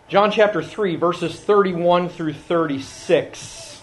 John chapter 3, verses 31 through 36.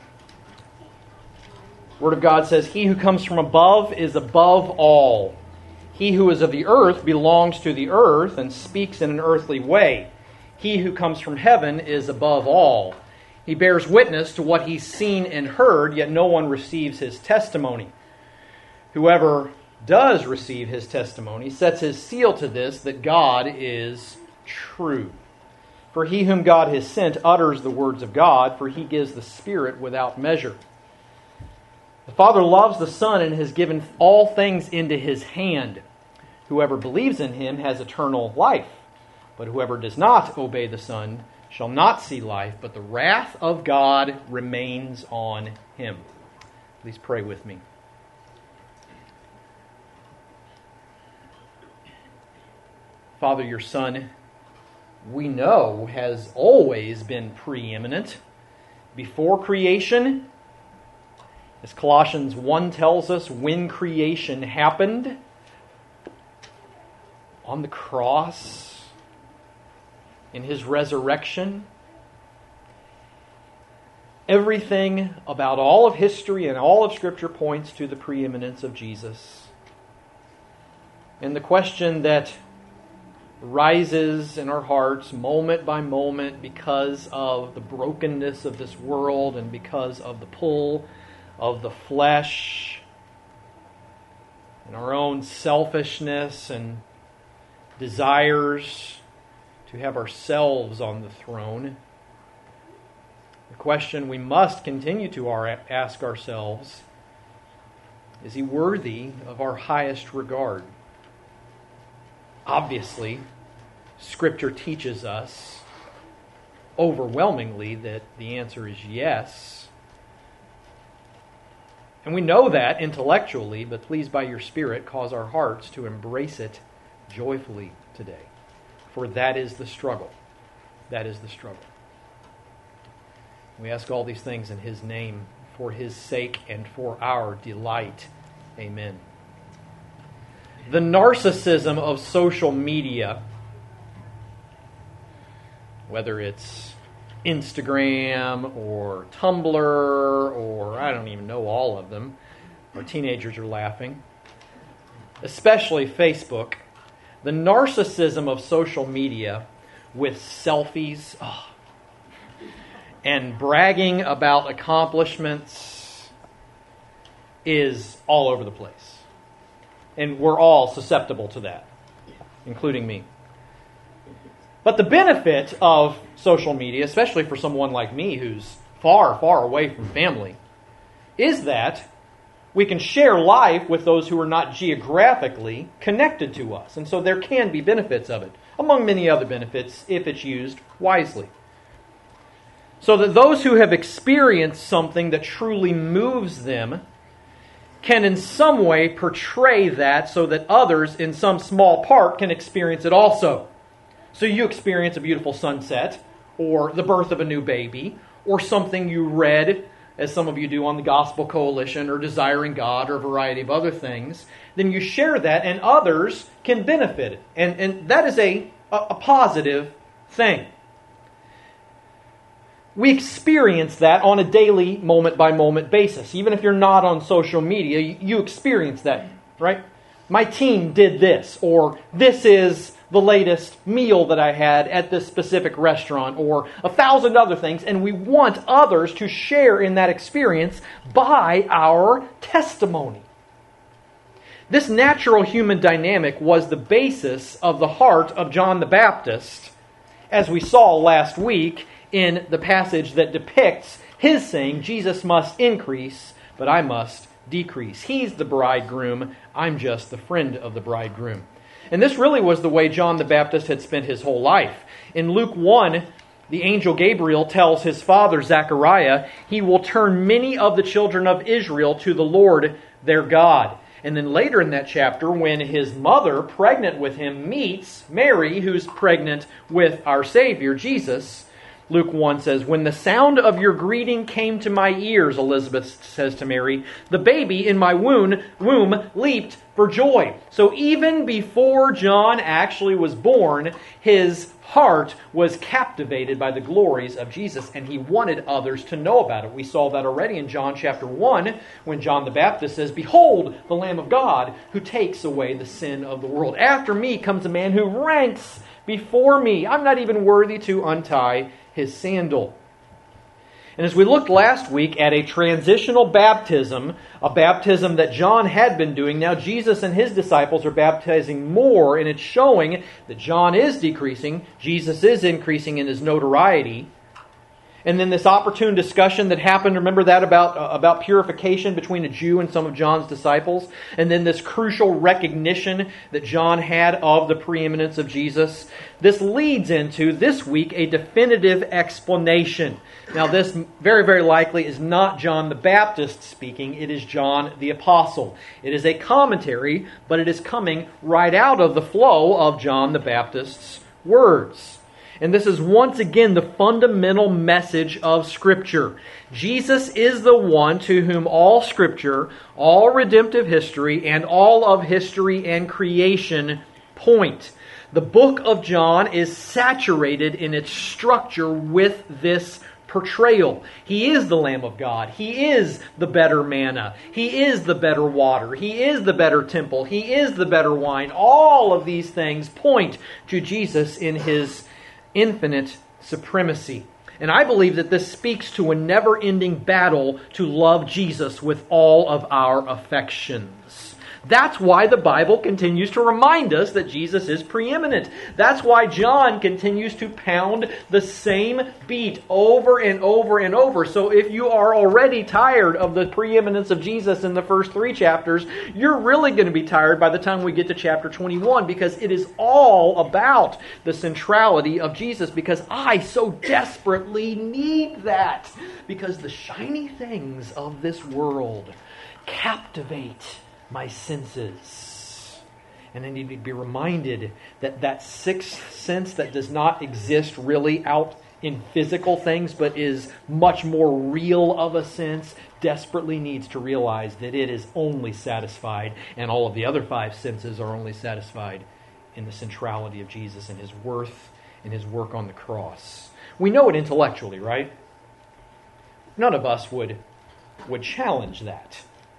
The Word of God says, "He who comes from above is above all. He who is of the earth belongs to the earth and speaks in an earthly way. He who comes from heaven is above all. He bears witness to what he's seen and heard, yet no one receives his testimony. Whoever does receive his testimony sets his seal to this, that God is true. For he whom God has sent utters the words of God, for he gives the Spirit without measure. The Father loves the Son and has given all things into his hand. Whoever believes in him has eternal life, but whoever does not obey the Son shall not see life, but the wrath of God remains on him." Please pray with me. Father, your Son, we know, has always been preeminent. Before creation, as Colossians 1 tells us, when creation happened, on the cross, in his resurrection, everything about all of history and all of Scripture points to the preeminence of Jesus. And the question that rises in our hearts moment by moment because of the brokenness of this world and because of the pull of the flesh and our own selfishness and desires to have ourselves on the throne. The question we must continue to ask ourselves, is he worthy of our highest regard? Obviously, Scripture teaches us overwhelmingly that the answer is yes. And we know that intellectually, but please by your Spirit cause our hearts to embrace it joyfully today. For that is the struggle. That is the struggle. We ask all these things in his name, for his sake and for our delight. Amen. The narcissism of social media, whether it's Instagram or Tumblr or I don't even know all of them. Our teenagers are laughing. Especially Facebook. The narcissism of social media with selfies and bragging about accomplishments is all over the place. And we're all susceptible to that, including me. But the benefit of social media, especially for someone like me who's far, far away from family, is that we can share life with those who are not geographically connected to us. And so there can be benefits of it, among many other benefits, if it's used wisely. So that those who have experienced something that truly moves them can in some way portray that so that others in some small part can experience it also. So you experience a beautiful sunset, or the birth of a new baby, or something you read, as some of you do on the Gospel Coalition, or Desiring God, or a variety of other things. Then you share that, and others can benefit it. And that is a positive thing. We experience that on a daily, moment-by-moment basis. Even if you're not on social media, you experience that, right? My team did this, or this is the latest meal that I had at this specific restaurant, or 1,000 other things, and we want others to share in that experience by our testimony. This natural human dynamic was the basis of the heart of John the Baptist, as we saw last week in the passage that depicts his saying, Jesus must increase, but I must decrease. He's the bridegroom, I'm just the friend of the bridegroom. And this really was the way John the Baptist had spent his whole life. In Luke 1, the angel Gabriel tells his father Zechariah, he will turn many of the children of Israel to the Lord their God. And then later in that chapter, when his mother, pregnant with him, meets Mary, who's pregnant with our Savior, Jesus, Luke 1 says, when the sound of your greeting came to my ears, Elizabeth says to Mary, the baby in my womb leaped for joy. So even before John actually was born, his heart was captivated by the glories of Jesus, and he wanted others to know about it. We saw that already in John chapter 1, when John the Baptist says, "Behold, the Lamb of God, who takes away the sin of the world. After me comes a man who ranks before me. I'm not even worthy to untie his sandal." And as we looked last week at a transitional baptism, a baptism that John had been doing, now Jesus and his disciples are baptizing more, and it's showing that John is decreasing, Jesus is increasing in his notoriety. And then this opportune discussion that happened, remember that about purification between a Jew and some of John's disciples? And then this crucial recognition that John had of the preeminence of Jesus. This leads into, this week, a definitive explanation. Now this very, very likely is not John the Baptist speaking, it is John the Apostle. It is a commentary, but it is coming right out of the flow of John the Baptist's words. And this is once again the fundamental message of Scripture. Jesus is the one to whom all Scripture, all redemptive history, and all of history and creation point. The book of John is saturated in its structure with this portrayal. He is the Lamb of God. He is the better manna. He is the better water. He is the better temple. He is the better wine. All of these things point to Jesus in His infinite supremacy. And I believe that this speaks to a never-ending battle to love Jesus with all of our affections. That's why the Bible continues to remind us that Jesus is preeminent. That's why John continues to pound the same beat over and over and over. So if you are already tired of the preeminence of Jesus in the first 3 chapters, you're really going to be tired by the time we get to chapter 21, because it is all about the centrality of Jesus, because I so desperately need that. Because the shiny things of this world captivate my senses. And I need to be reminded that that sixth sense that does not exist really out in physical things, but is much more real of a sense, desperately needs to realize that it is only satisfied, and all of the other 5 senses are only satisfied in the centrality of Jesus and His worth and His work on the cross. We know it intellectually, right? None of us would challenge that.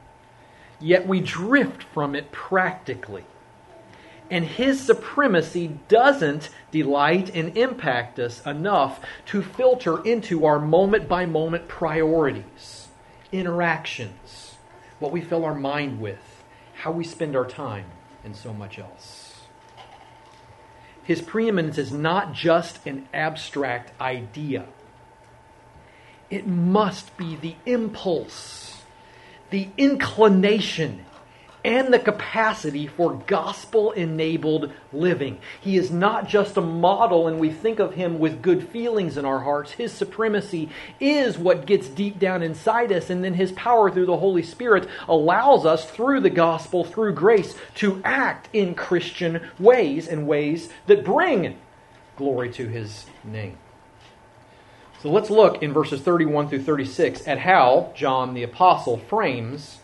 Yet we drift from it practically. And His supremacy doesn't delight and impact us enough to filter into our moment-by-moment priorities, interactions, what we fill our mind with, how we spend our time, and so much else. His preeminence is not just an abstract idea. It must be the impulse, the inclination, and the capacity for gospel-enabled living. He is not just a model and we think of Him with good feelings in our hearts. His supremacy is what gets deep down inside us, and then His power through the Holy Spirit allows us, through the gospel, through grace, to act in Christian ways, and ways that bring glory to His name. So let's look in verses 31 through 36 at how John the Apostle frames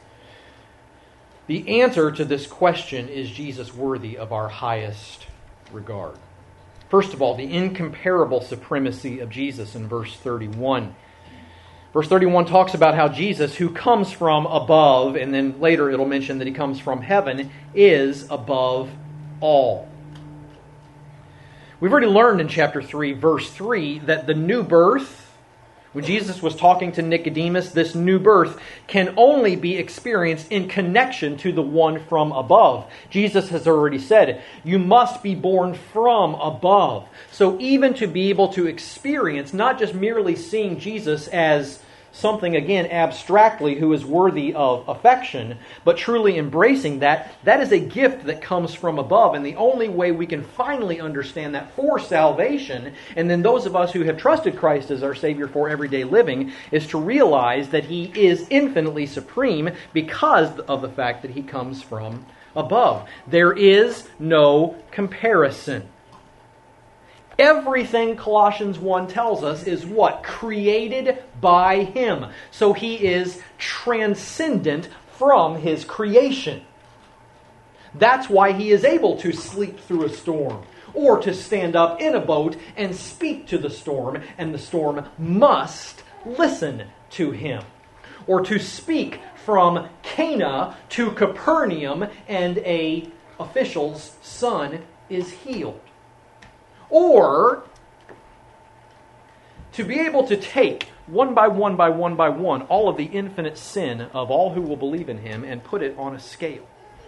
the answer to this question, is Jesus worthy of our highest regard? First of all, the incomparable supremacy of Jesus in verse 31. Verse 31 talks about how Jesus, who comes from above, and then later it'll mention that He comes from heaven, is above all. We've already learned in chapter 3, verse 3, that the new birth, when Jesus was talking to Nicodemus, this new birth can only be experienced in connection to the one from above. Jesus has already said, you must be born from above. So even to be able to experience, not just merely seeing Jesus as something, again, abstractly, who is worthy of affection, but truly embracing that is a gift that comes from above. And the only way we can finally understand that for salvation, and then those of us who have trusted Christ as our Savior for everyday living, is to realize that He is infinitely supreme because of the fact that He comes from above. There is no comparison. Everything Colossians 1 tells us is what? Created by Him. So He is transcendent from His creation. That's why He is able to sleep through a storm, or to stand up in a boat and speak to the storm, and the storm must listen to him. Or to speak from Cana to Capernaum, and a official's son is healed. Or to be able to take one by one by one by one all of the infinite sin of all who will believe in him and put it on a scale.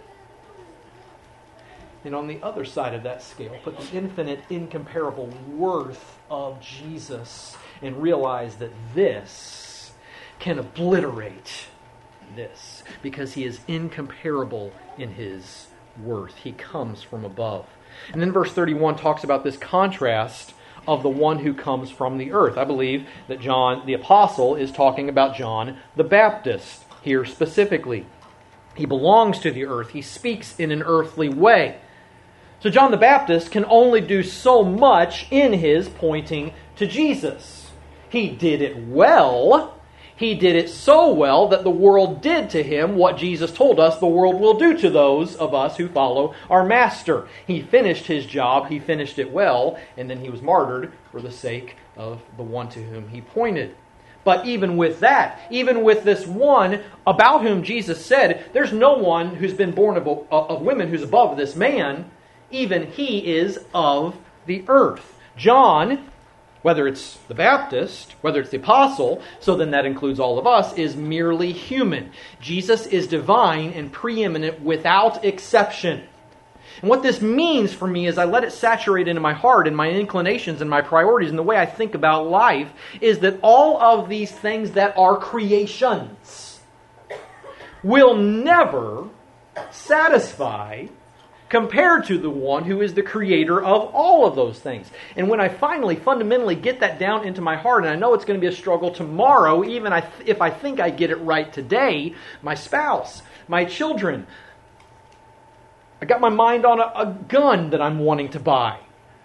And on the other side of that scale, put the infinite, incomparable worth of Jesus and realize that this can obliterate this because he is incomparable in his worth. He comes from above. And then verse 31 talks about this contrast of the one who comes from the earth. I believe that John the Apostle is talking about John the Baptist here specifically. He belongs to the earth. He speaks in an earthly way. So John the Baptist can only do so much in his pointing to Jesus. He did it well. He did it so well that the world did to him what Jesus told us the world will do to those of us who follow our Master. He finished his job, he finished it well, and then he was martyred for the sake of the one to whom he pointed. But even with that, even with this one about whom Jesus said, there's no one who's been born of women who's above this man, even he is of the earth. John, whether it's the Baptist, whether it's the Apostle, so then that includes all of us, is merely human. Jesus is divine and preeminent without exception. And what this means for me as I let it saturate into my heart and my inclinations and my priorities and the way I think about life is that all of these things that are creations will never satisfy compared to the one who is the creator of all of those things. And when I finally fundamentally get that down into my heart, and I know it's going to be a struggle tomorrow, even if I think I get it right today, my spouse, my children, I got my mind on a gun that I'm wanting to buy.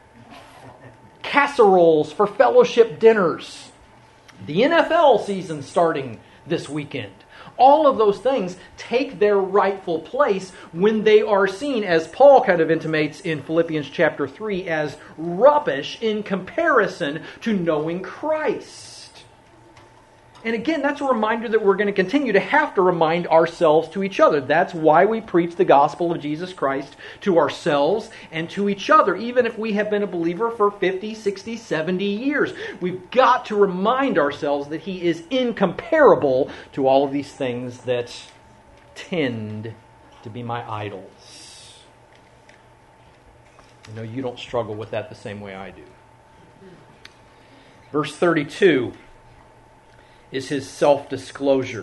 Casseroles for fellowship dinners. The NFL season starting this weekend. All of those things take their rightful place when they are seen, as Paul kind of intimates in Philippians chapter 3, as rubbish in comparison to knowing Christ. And again, that's a reminder that we're going to continue to have to remind ourselves to each other. That's why we preach the gospel of Jesus Christ to ourselves and to each other, even if we have been a believer for 50, 60, 70 years. We've got to remind ourselves that he is incomparable to all of these things that tend to be my idols. I know you don't struggle with that the same way I do. Verse 32 is his self-disclosure.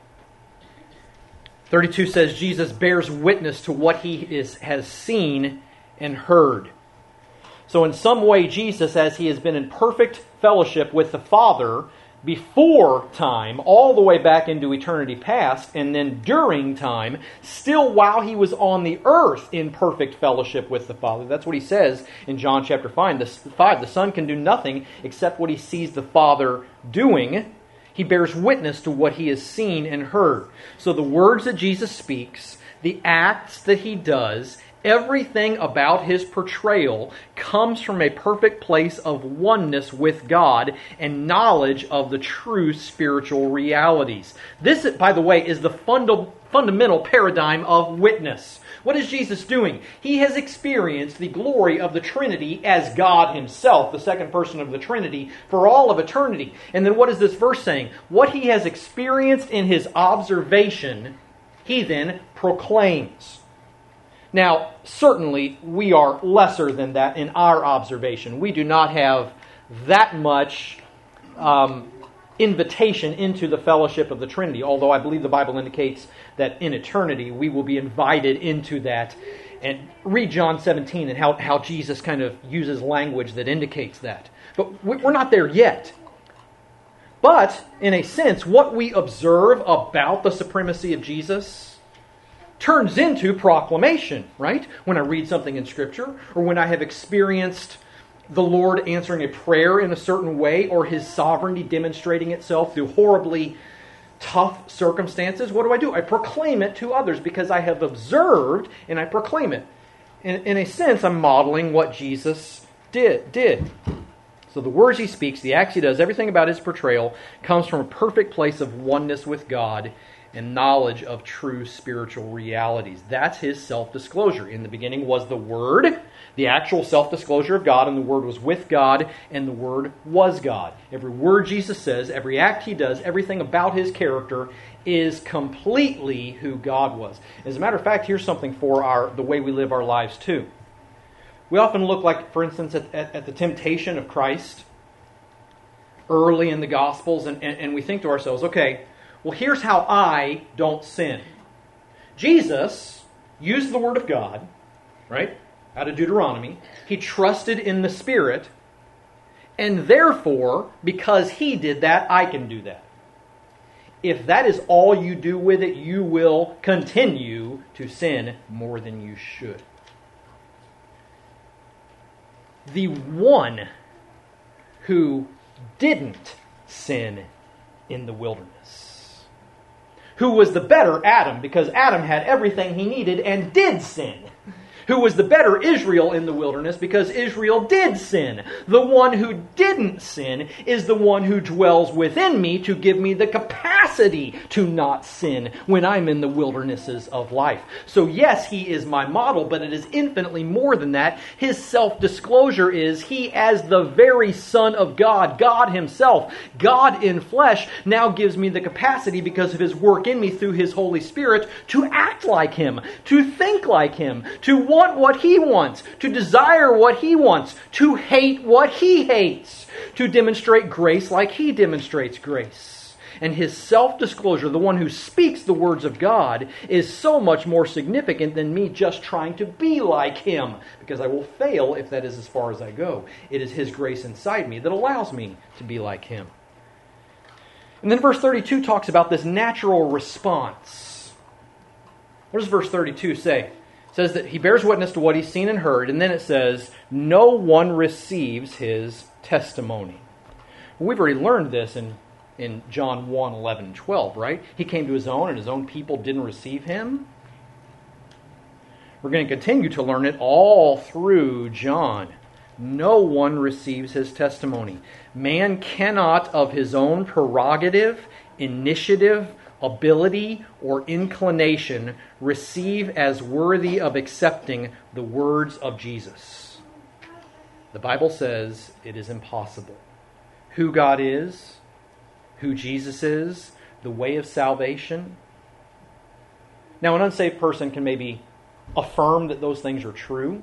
32 says, Jesus bears witness to what he has seen and heard. So in some way, Jesus, as he has been in perfect fellowship with the Father before time, all the way back into eternity past, and then during time, still while he was on the earth in perfect fellowship with the Father. That's what he says in John chapter 5. The Son can do nothing except what he sees the Father doing. He bears witness to what he has seen and heard. So the words that Jesus speaks, the acts that he does, everything about his portrayal comes from a perfect place of oneness with God and knowledge of the true spiritual realities. This, by the way, is the fundamental paradigm of witness. What is Jesus doing? He has experienced the glory of the Trinity as God himself, the second person of the Trinity, for all of eternity. And then what is this verse saying? What he has experienced in his observation, he then proclaims. Now, certainly, we are lesser than that in our observation. We do not have that much invitation into the fellowship of the Trinity, although I believe the Bible indicates that in eternity we will be invited into that. And read John 17 and how Jesus kind of uses language that indicates that. But we're not there yet. But, in a sense, what we observe about the supremacy of Jesus turns into proclamation, right? When I read something in Scripture, or when I have experienced the Lord answering a prayer in a certain way, or his sovereignty demonstrating itself through horribly tough circumstances, what do? I proclaim it to others because I have observed and I proclaim it. in a sense, I'm modeling what Jesus did. So the words he speaks, the acts he does, everything about his portrayal comes from a perfect place of oneness with God and knowledge of true spiritual realities. That's his self-disclosure. In the beginning was the Word, the actual self-disclosure of God, and the Word was with God, and the Word was God. Every word Jesus says, every act he does, everything about his character is completely who God was. As a matter of fact, here's something for the way we live our lives too. We often look like, for instance, at the temptation of Christ early in the Gospels, and we think to ourselves, okay, well, here's how I don't sin. Jesus used the Word of God, right, out of Deuteronomy. He trusted in the Spirit, and therefore, because he did that, I can do that. If that is all you do with it, you will continue to sin more than you should. The one who didn't sin in the wilderness, who was the better Adam, because Adam had everything he needed and did sin, who was the better Israel in the wilderness because Israel did sin. The one who didn't sin is the one who dwells within me to give me the capacity to not sin when I'm in the wildernesses of life. So yes, he is my model, but it is infinitely more than that. His self-disclosure is he, as the very Son of God, God himself, God in flesh, now gives me the capacity because of his work in me through his Holy Spirit to act like him, to think like him, to want what he wants, to desire what he wants, to hate what he hates, to demonstrate grace like he demonstrates grace. And his self-disclosure, the one who speaks the words of God, is so much more significant than me just trying to be like him, because I will fail if that is as far as I go. It is his grace inside me that allows me to be like him. And then verse 32 talks about this natural response. What does verse 32 say? It says that he bears witness to what he's seen and heard, and then it says, no one receives his testimony. Well, we've already learned this in John 1, 11, and 12, right? He came to his own, and his own people didn't receive him. We're going to continue to learn it all through John. No one receives his testimony. Man cannot, of his own prerogative, initiative, ability, or inclination, receive as worthy of accepting the words of Jesus. The Bible says it is impossible. Who God is, who Jesus is, the way of salvation. Now, an unsaved person can maybe affirm that those things are true,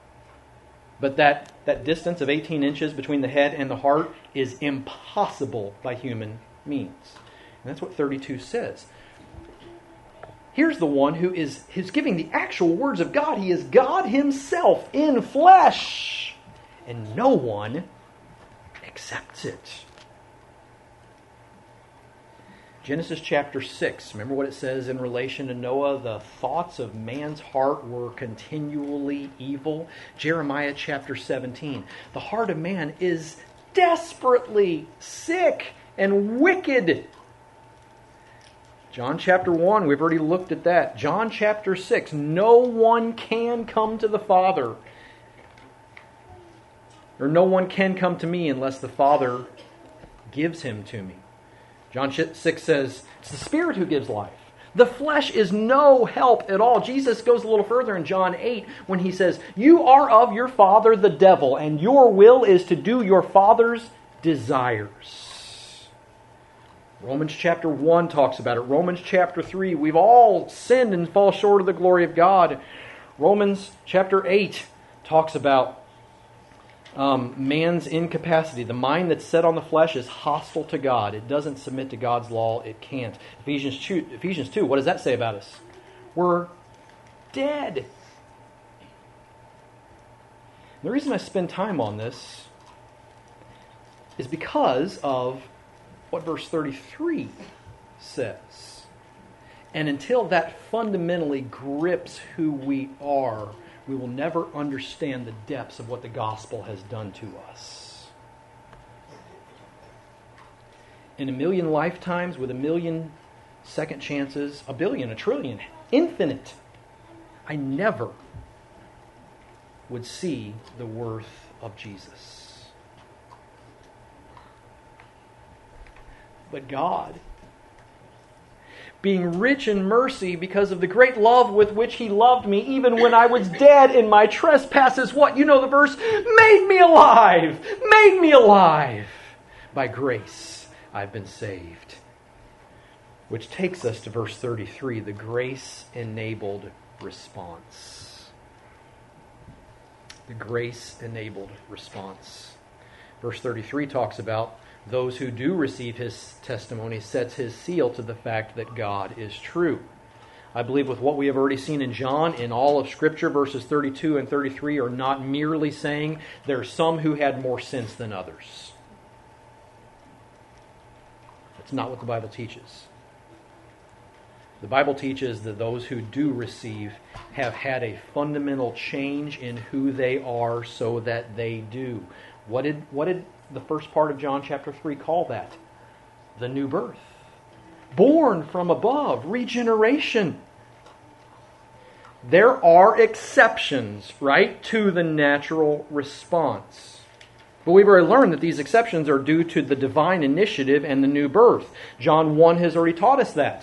but that distance of 18 inches between the head and the heart is impossible by human means. And that's what 32 says. Here's the one who's giving the actual words of God. He is God himself in flesh. And no one accepts it. Genesis chapter 6, remember what it says in relation to Noah? The thoughts of man's heart were continually evil. Jeremiah chapter 17, the heart of man is desperately sick and wicked. John chapter 1, we've already looked at that. John chapter 6, no one can come to the Father, or no one can come to me unless the Father gives him to me. John 6 says, it's the Spirit who gives life. The flesh is no help at all. Jesus goes a little further in John 8 when he says, you are of your father the devil, and your will is to do your father's desires. Romans chapter 1 talks about it. Romans chapter 3, we've all sinned and fall short of the glory of God. Romans chapter 8 talks about man's incapacity. The mind that's set on the flesh is hostile to God. It doesn't submit to God's law. It can't. Ephesians 2, what does that say about us? We're dead. The reason I spend time on this is because of what verse 33 says. And until that fundamentally grips who we are, we will never understand the depths of what the gospel has done to us. In a million lifetimes, with a million second chances, a billion, a trillion, infinite, I never would see the worth of Jesus. But God, being rich in mercy because of the great love with which He loved me, even when I was dead in my trespasses, what? You know the verse, made me alive, made me alive. By grace I've been saved. Which takes us to verse 33, the grace-enabled response. The grace-enabled response. Verse 33 talks about those who do receive His testimony sets His seal to the fact that God is true. I believe with what we have already seen in John, in all of Scripture, verses 32 and 33 are not merely saying there are some who had more sense than others. That's not what the Bible teaches. The Bible teaches that those who do receive have had a fundamental change in who they are so that they do. What did the first part of John chapter 3 call that? The new birth. Born from above, regeneration. There are exceptions, right, to the natural response. But we've already learned that these exceptions are due to the divine initiative and the new birth. John 1 has already taught us that.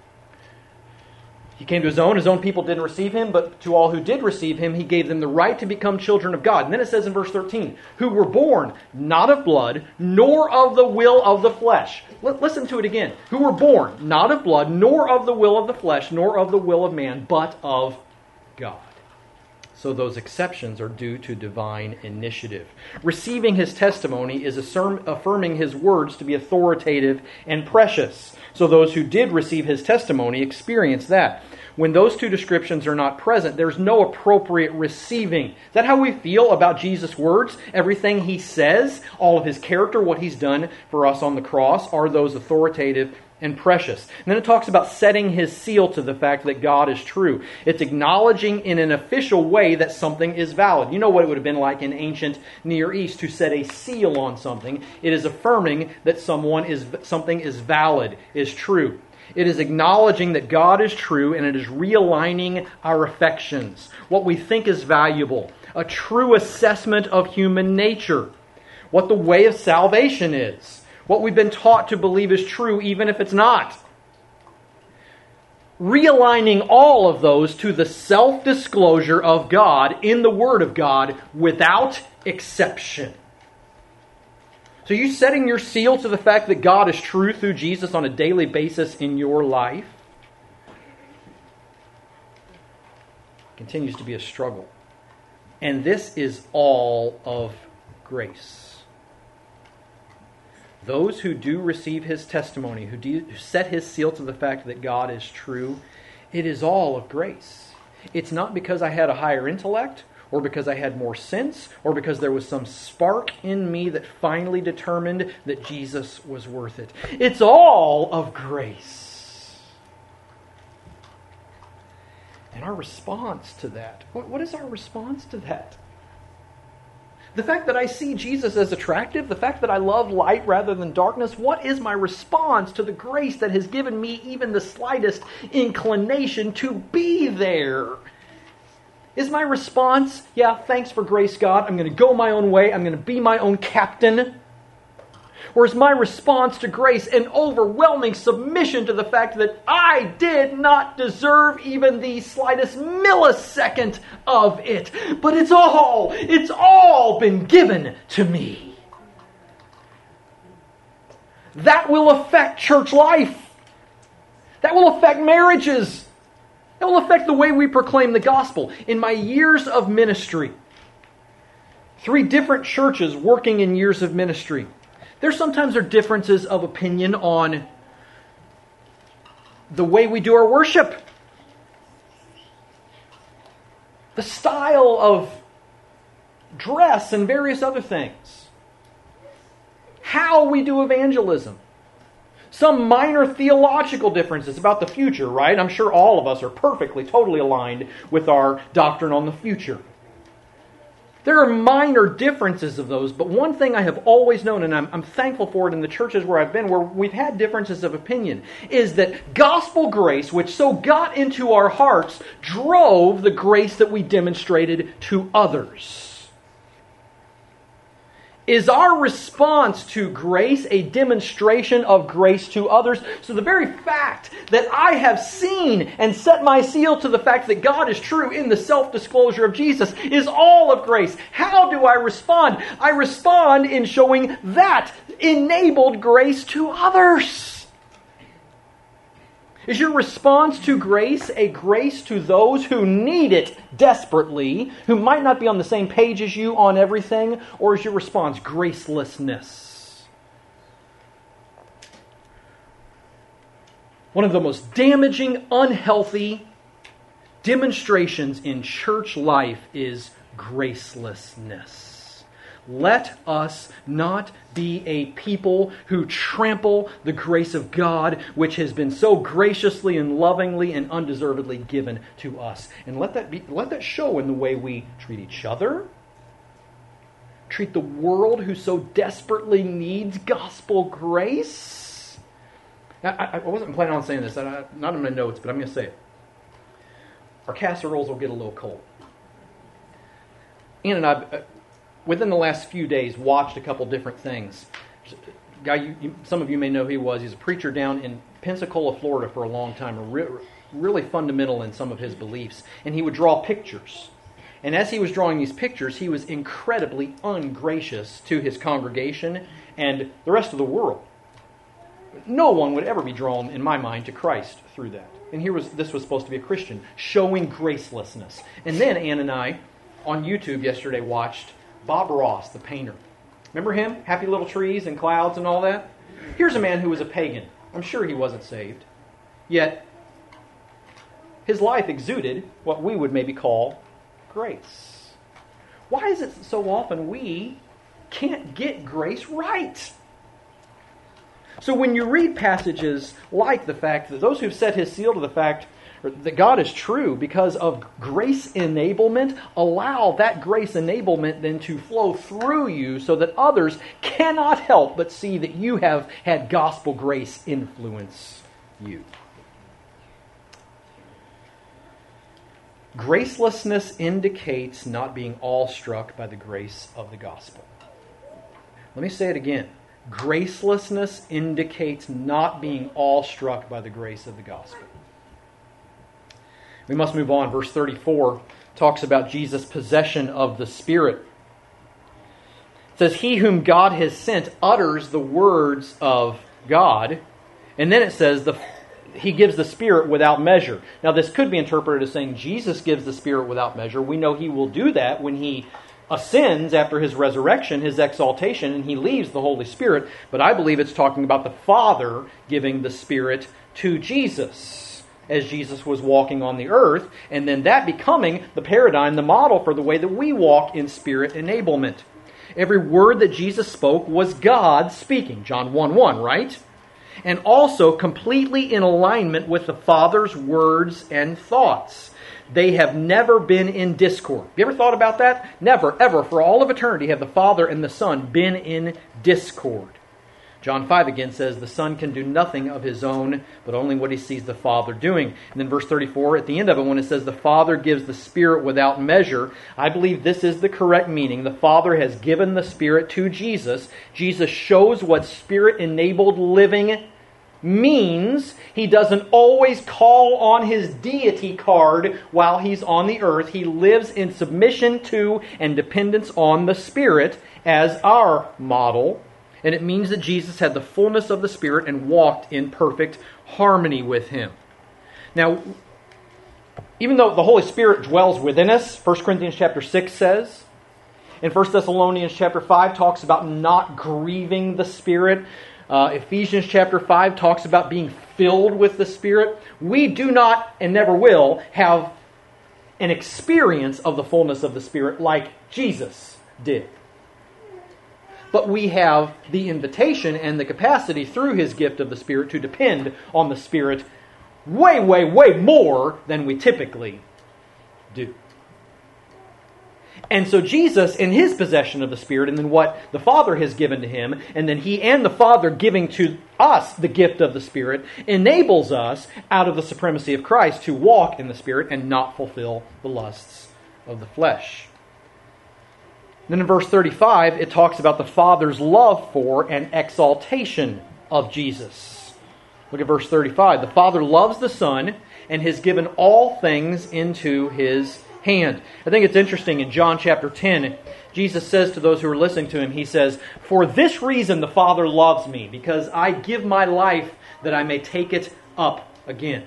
He came to His own people didn't receive Him, but to all who did receive Him, He gave them the right to become children of God. And then it says in verse 13, who were born not of blood, nor of the will of the flesh. Listen to it again. Who were born not of blood, nor of the will of the flesh, nor of the will of man, but of God. So those exceptions are due to divine initiative. Receiving His testimony is affirming His words to be authoritative and precious. So those who did receive His testimony experience that. When those two descriptions are not present, there's no appropriate receiving. Is that how we feel about Jesus' words? Everything He says, all of His character, what He's done for us on the cross, are those authoritative and precious. And then it talks about setting His seal to the fact that God is true. It's acknowledging in an official way that something is valid. You know what it would have been like in ancient Near East to set a seal on something. It is affirming that something is valid, is true. It is acknowledging that God is true, and it is realigning our affections, what we think is valuable, a true assessment of human nature, what the way of salvation is, what we've been taught to believe is true even if it's not. Realigning all of those to the self-disclosure of God in the Word of God without exception. So you setting your seal to the fact that God is true through Jesus on a daily basis in your life continues to be a struggle. And this is all of grace. Those who do receive His testimony, who set His seal to the fact that God is true, it is all of grace. It's not because I had a higher intellect, or because I had more sense, or because there was some spark in me that finally determined that Jesus was worth it. It's all of grace. And our response to that, what is our response to that? The fact that I see Jesus as attractive, the fact that I love light rather than darkness, what is my response to the grace that has given me even the slightest inclination to be there? Is my response, yeah, thanks for grace, God, I'm going to go my own way, I'm going to be my own captain? Or is my response to grace an overwhelming submission to the fact that I did not deserve even the slightest millisecond of it, but it's all been given to me? That will affect church life. That will affect marriages. That will affect the way we proclaim the gospel. In my years of ministry, 3 different churches working in years of ministry, there sometimes are differences of opinion on the way we do our worship, the style of dress and various other things, how we do evangelism. Some minor theological differences about the future, right? I'm sure all of us are perfectly, totally aligned with our doctrine on the future. There are minor differences of those, but one thing I have always known, and I'm thankful for it in the churches where I've been, where we've had differences of opinion, is that gospel grace, which so got into our hearts, drove the grace that we demonstrated to others. Is our response to grace a demonstration of grace to others? So the very fact that I have seen and set my seal to the fact that God is true in the self-disclosure of Jesus is all of grace. How do I respond? I respond in showing that enabled grace to others. Is your response to grace a grace to those who need it desperately, who might not be on the same page as you on everything, or is your response gracelessness? One of the most damaging, unhealthy demonstrations in church life is gracelessness. Let us not be a people who trample the grace of God, which has been so graciously and lovingly and undeservedly given to us. And let that show in the way we treat each other, treat the world who so desperately needs gospel grace. I wasn't planning on saying this, not in my notes, but I'm going to say it. Our casseroles will get a little cold. Ann and I, within the last few days, watched a couple different things. Guy, some of you may know who he was. He's a preacher down in Pensacola, Florida for a long time, really fundamental in some of his beliefs. And he would draw pictures. And as he was drawing these pictures, he was incredibly ungracious to his congregation and the rest of the world. No one would ever be drawn, in my mind, to Christ through that. And this was supposed to be a Christian, showing gracelessness. And then Ann and I, on YouTube yesterday, watched Bob Ross, the painter. Remember him? Happy Little Trees and Clouds and all that? Here's a man who was a pagan. I'm sure he wasn't saved. Yet, his life exuded what we would maybe call grace. Why is it so often we can't get grace right? So when you read passages like the fact that those who've set his seal to the fact that God is true because of grace enablement, allow that grace enablement then to flow through you so that others cannot help but see that you have had gospel grace influence you. Gracelessness indicates not being awestruck by the grace of the gospel. Let me say it again. Gracelessness indicates not being awestruck by the grace of the gospel. We must move on. Verse 34 talks about Jesus' possession of the Spirit. It says, "He whom God has sent utters the words of God." And then it says, He gives the Spirit without measure. Now this could be interpreted as saying Jesus gives the Spirit without measure. We know He will do that when He ascends after His resurrection, His exaltation, and He leaves the Holy Spirit. But I believe it's talking about the Father giving the Spirit to Jesus as Jesus was walking on the earth, and then that becoming the paradigm, the model for the way that we walk in Spirit enablement. Every word that Jesus spoke was God speaking. John 1:1, right? And also completely in alignment with the Father's words and thoughts. They have never been in discord. Have you ever thought about that? Never, ever, for all of eternity have the Father and the Son been in discord. John 5 again says, the Son can do nothing of His own, but only what He sees the Father doing. And then verse 34, at the end of it, when it says the Father gives the Spirit without measure, I believe this is the correct meaning. The Father has given the Spirit to Jesus. Jesus shows what Spirit-enabled living means. He doesn't always call on His deity card while He's on the earth. He lives in submission to and dependence on the Spirit as our model. And it means that Jesus had the fullness of the Spirit and walked in perfect harmony with Him. Now, even though the Holy Spirit dwells within us, 1 Corinthians chapter 6 says, and 1 Thessalonians chapter 5 talks about not grieving the Spirit. Ephesians chapter 5 talks about being filled with the Spirit. We do not, and never will, have an experience of the fullness of the Spirit like Jesus did. But we have the invitation and the capacity through His gift of the Spirit to depend on the Spirit way, way, way more than we typically do. And so Jesus, in his possession of the Spirit, and then what the Father has given to him, and then he and the Father giving to us the gift of the Spirit, enables us, out of the supremacy of Christ, to walk in the Spirit and not fulfill the lusts of the flesh. Then in verse 35, it talks about the Father's love for and exaltation of Jesus. Look at verse 35. The Father loves the Son and has given all things into his hand. I think it's interesting in John chapter 10, Jesus says to those who are listening to him, he says, "For this reason the Father loves me, because I give my life that I may take it up again."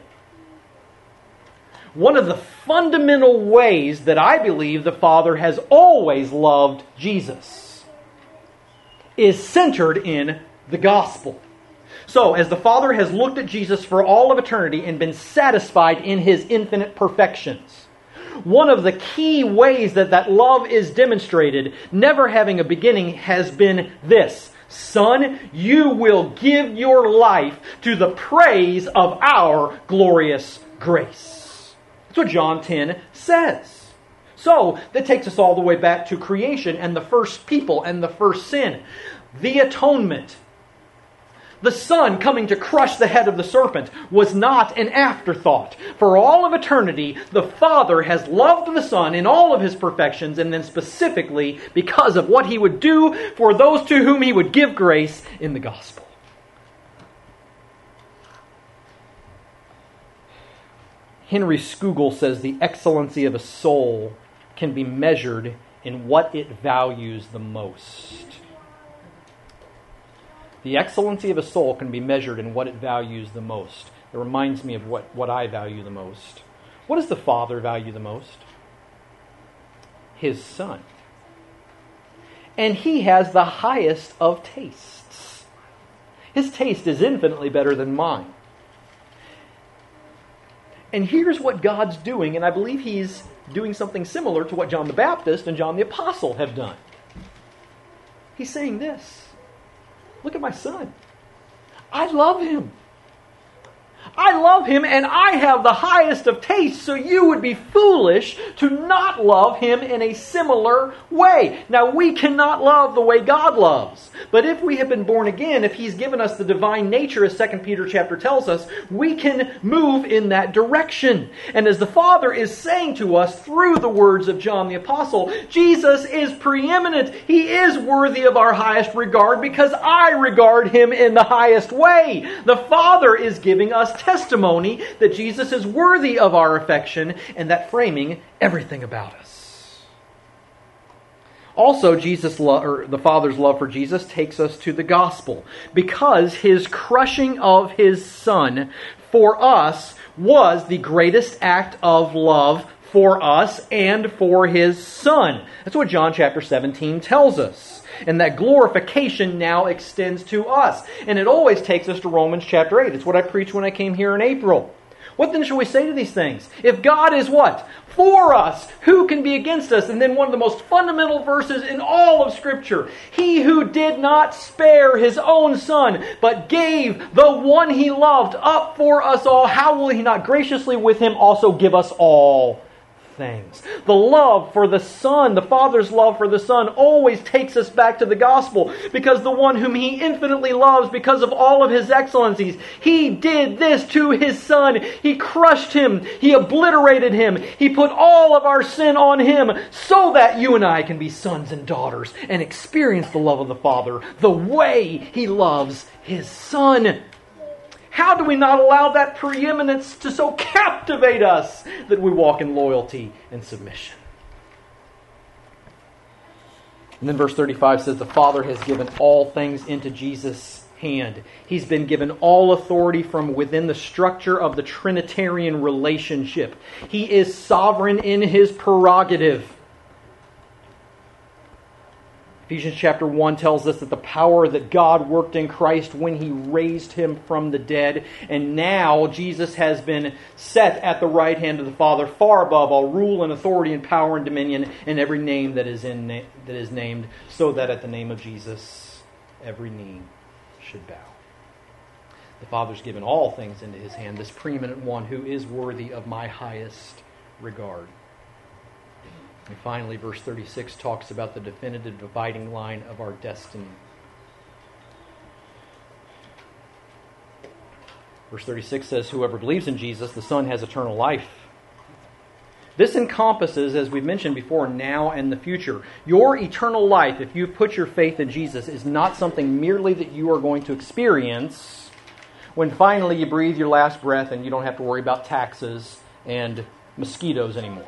One of the fundamental ways that I believe the Father has always loved Jesus is centered in the gospel. So, as the Father has looked at Jesus for all of eternity and been satisfied in his infinite perfections, one of the key ways that that love is demonstrated, never having a beginning, has been this: Son, you will give your life to the praise of our glorious grace. That's what John 10 says. So, that takes us all the way back to creation and the first people and the first sin. The atonement, the Son coming to crush the head of the serpent, was not an afterthought. For all of eternity, the Father has loved the Son in all of his perfections, and then specifically because of what he would do for those to whom he would give grace in the gospel. Henry Scougal says the excellency of a soul can be measured in what it values the most. The excellency of a soul can be measured in what it values the most. It reminds me of what I value the most. What does the Father value the most? His Son. And he has the highest of tastes. His taste is infinitely better than mine. And here's what God's doing, and I believe he's doing something similar to what John the Baptist and John the Apostle have done. He's saying this: look at my Son. I love him. I love him, and I have the highest of tastes, so you would be foolish to not love him in a similar way. Now, we cannot love the way God loves, but if we have been born again, if he's given us the divine nature, as 2 Peter chapter tells us, we can move in that direction. And as the Father is saying to us through the words of John the Apostle, Jesus is preeminent. He is worthy of our highest regard because I regard him in the highest way. The Father is giving us testimony that Jesus is worthy of our affection, and that framing everything about us. Also, the Father's love for Jesus takes us to the gospel, because his crushing of his Son for us was the greatest act of love for us and for his Son. That's what John chapter 17 tells us. And that glorification now extends to us. And it always takes us to Romans chapter 8. It's what I preached when I came here in April. What then shall we say to these things? If God is what? For us, who can be against us? And then one of the most fundamental verses in all of Scripture. He who did not spare his own Son, but gave the one he loved up for us all, how will he not graciously with him also give us all things? The love for the Son, the Father's love for the Son, always takes us back to the gospel, because the one whom he infinitely loves because of all of his excellencies, he did this to his Son. He crushed him. He obliterated him. He put all of our sin on him so that you and I can be sons and daughters and experience the love of the Father the way he loves his Son. How do we not allow that preeminence to so captivate us that we walk in loyalty and submission? And then verse 35 says, the Father has given all things into Jesus' hand. He's been given all authority from within the structure of the Trinitarian relationship. He is sovereign in his prerogative. Ephesians chapter 1 tells us that the power that God worked in Christ when he raised him from the dead, and now Jesus has been set at the right hand of the Father, far above all rule and authority and power and dominion and every name that is named, so that at the name of Jesus every knee should bow. The Father's given all things into his hand, this preeminent one who is worthy of my highest regard. And finally, verse 36 talks about the definitive dividing line of our destiny. Verse 36 says, whoever believes in Jesus, the Son has eternal life. This encompasses, as we've mentioned before, now and the future. Your eternal life, if you've put your faith in Jesus, is not something merely that you are going to experience when finally you breathe your last breath and you don't have to worry about taxes and mosquitoes anymore.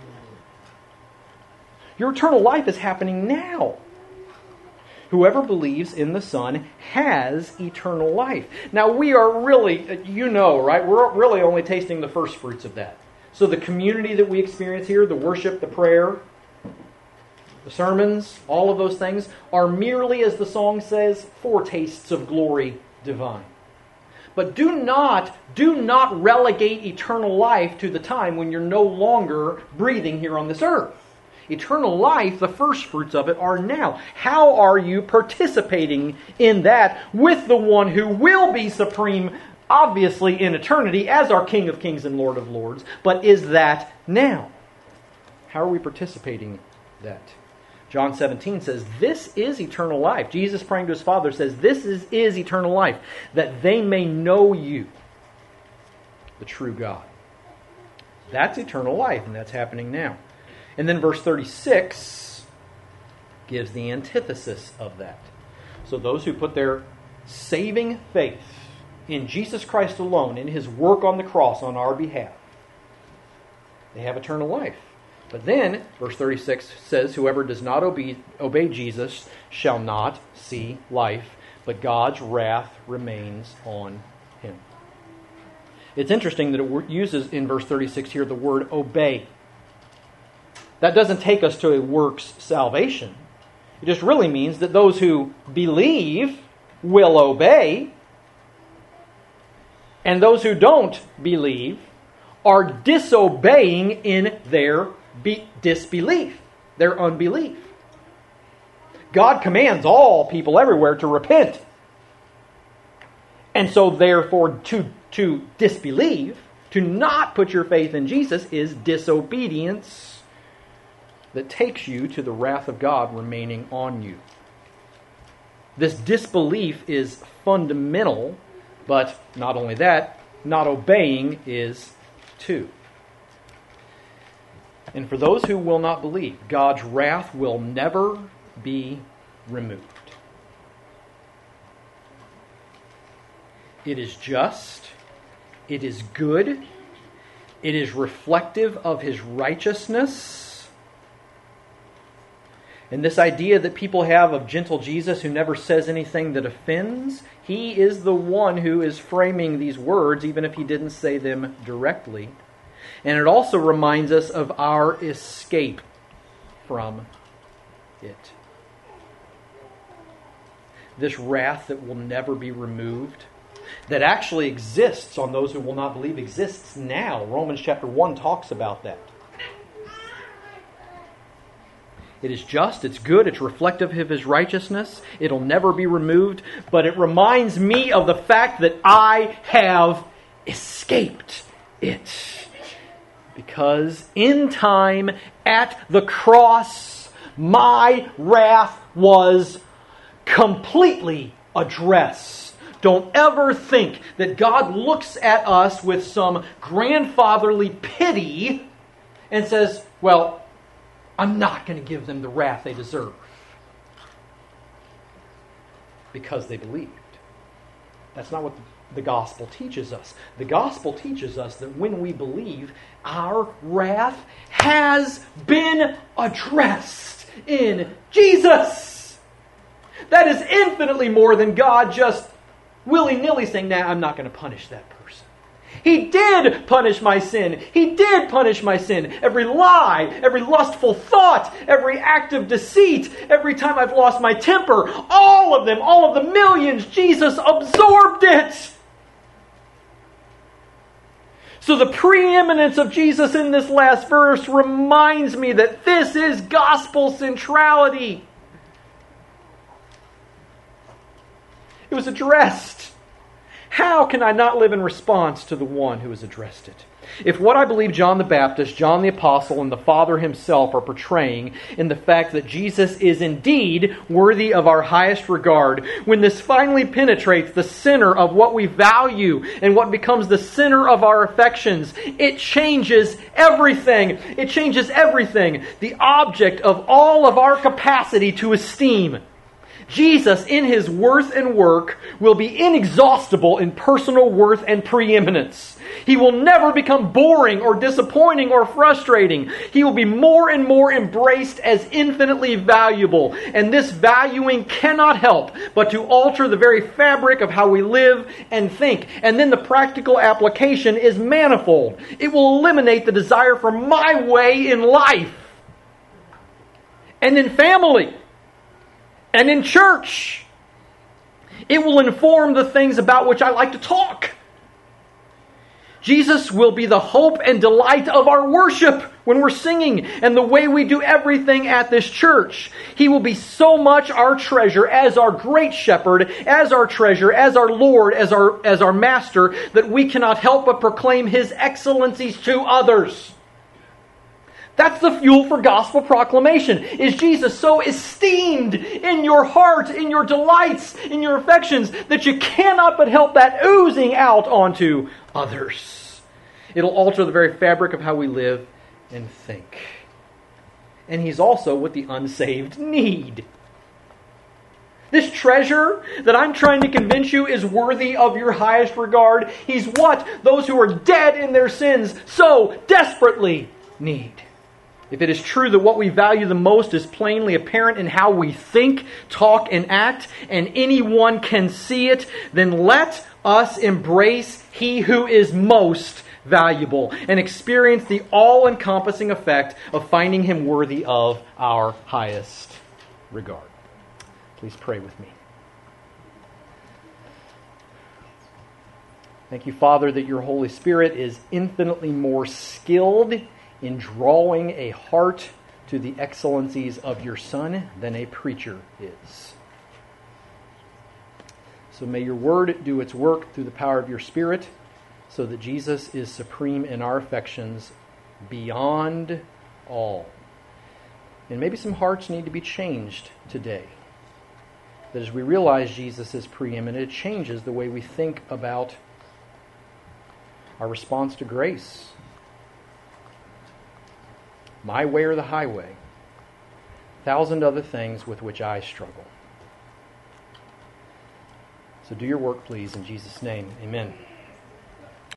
Your eternal life is happening now. Whoever believes in the Son has eternal life. Now we are really, right? We're really only tasting the first fruits of that. So the community that we experience here, the worship, the prayer, the sermons, all of those things are merely, as the song says, foretastes of glory divine. But do not relegate eternal life to the time when you're no longer breathing here on this earth. Eternal life, the first fruits of it, are now. How are you participating in that with the one who will be supreme, obviously in eternity, as our King of Kings and Lord of Lords, but is that now? How are we participating in that? John 17 says, this is eternal life. Jesus praying to his Father says, this is eternal life, that they may know you, the true God. That's eternal life, and that's happening now. And then verse 36 gives the antithesis of that. So those who put their saving faith in Jesus Christ alone, in his work on the cross on our behalf, they have eternal life. But then, verse 36 says, whoever does not obey Jesus shall not see life, but God's wrath remains on him. It's interesting that it uses in verse 36 here the word obey. That doesn't take us to a works salvation. It just really means that those who believe will obey, and those who don't believe are disobeying in their disbelief, their unbelief. God commands all people everywhere to repent. And so therefore to disbelieve, to not put your faith in Jesus, is disobedience that takes you to the wrath of God remaining on you. This disbelief is fundamental, but not only that, not obeying is too. And for those who will not believe, God's wrath will never be removed. It is just, it is good, it is reflective of his righteousness. And this idea that people have of gentle Jesus who never says anything that offends, he is the one who is framing these words, even if he didn't say them directly. And it also reminds us of our escape from it. This wrath that will never be removed, that actually exists on those who will not believe, exists now. Romans chapter 1 talks about that. It is just, it's good, it's reflective of his righteousness. It'll never be removed. But it reminds me of the fact that I have escaped it. Because in time, at the cross, my wrath was completely addressed. Don't ever think that God looks at us with some grandfatherly pity and says, well, I'm not going to give them the wrath they deserve because they believed. That's not what the gospel teaches us. The gospel teaches us that when we believe, our wrath has been addressed in Jesus. That is infinitely more than God just willy-nilly saying, nah, I'm not going to punish that person. He did punish my sin. He did punish my sin. Every lie, every lustful thought, every act of deceit, every time I've lost my temper, all of them, all of the millions, Jesus absorbed it. So the preeminence of Jesus in this last verse reminds me that this is gospel centrality. It was addressed. How can I not live in response to the one who has addressed it? If what I believe John the Baptist, John the Apostle, and the Father himself are portraying in the fact that Jesus is indeed worthy of our highest regard, when this finally penetrates the center of what we value and what becomes the center of our affections, it changes everything. It changes everything. The object of all of our capacity to esteem. Jesus, in His worth and work, will be inexhaustible in personal worth and preeminence. He will never become boring or disappointing or frustrating. He will be more and more embraced as infinitely valuable. And this valuing cannot help but to alter the very fabric of how we live and think. And then the practical application is manifold. It will eliminate the desire for my way in life and in family and in church. It will inform the things about which I like to talk. Jesus will be the hope and delight of our worship when we're singing and the way we do everything at this church. He will be so much our treasure as our great shepherd, as our treasure, as our Lord, as our master, that we cannot help but proclaim His excellencies to others. That's the fuel for gospel proclamation. Is Jesus so esteemed in your heart, in your delights, in your affections, that you cannot but help that oozing out onto others? It'll alter the very fabric of how we live and think. And He's also what the unsaved need. This treasure that I'm trying to convince you is worthy of your highest regard. He's what those who are dead in their sins so desperately need. If it is true that what we value the most is plainly apparent in how we think, talk, and act, and anyone can see it, then let us embrace He who is most valuable and experience the all-encompassing effect of finding Him worthy of our highest regard. Please pray with me. Thank you, Father, that your Holy Spirit is infinitely more skilled in drawing a heart to the excellencies of your Son than a preacher is. So may your word do its work through the power of your Spirit, so that Jesus is supreme in our affections beyond all. And maybe some hearts need to be changed today. That as we realize Jesus is preeminent, it changes the way we think about our response to grace. My way or the highway. 1,000 other things with which I struggle. So do your work, please, in Jesus' name. Amen.